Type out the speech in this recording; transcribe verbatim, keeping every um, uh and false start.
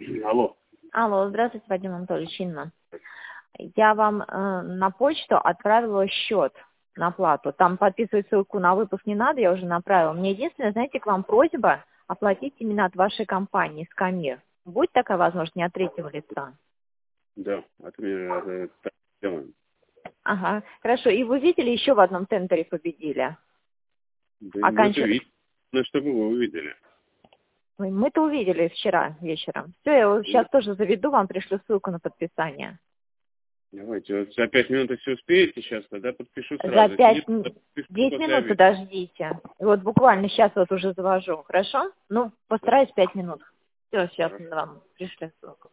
Алло. Алло, здравствуйте, Вадим Анатольевич, Инна. Я вам э, на почту отправила счет на оплату. Там подписывать ссылку на выпуск не надо, я уже направила. Мне единственное, знаете, к вам просьба оплатить именно от вашей компании, Скамир. Будет такая возможность, не от третьего лица? Да, от меня э, так делаем. Ага, хорошо. И вы видели, еще в одном тендере победили? Да, мы-то Оканч... видим, ну, чтобы вы увидели. Ой, Мы-то увидели вчера вечером. Все, я его сейчас тоже заведу, вам пришлю ссылку на подписание. Давайте, вот за пять минут, если успеете сейчас, тогда подпишу За сразу. Если пять, нет, то подпишу десять после минут обеда. подождите. Вот буквально сейчас вот уже завожу. Хорошо? Ну, Да, постараюсь пять минут. Все, сейчас хорошо. вам пришлю ссылку.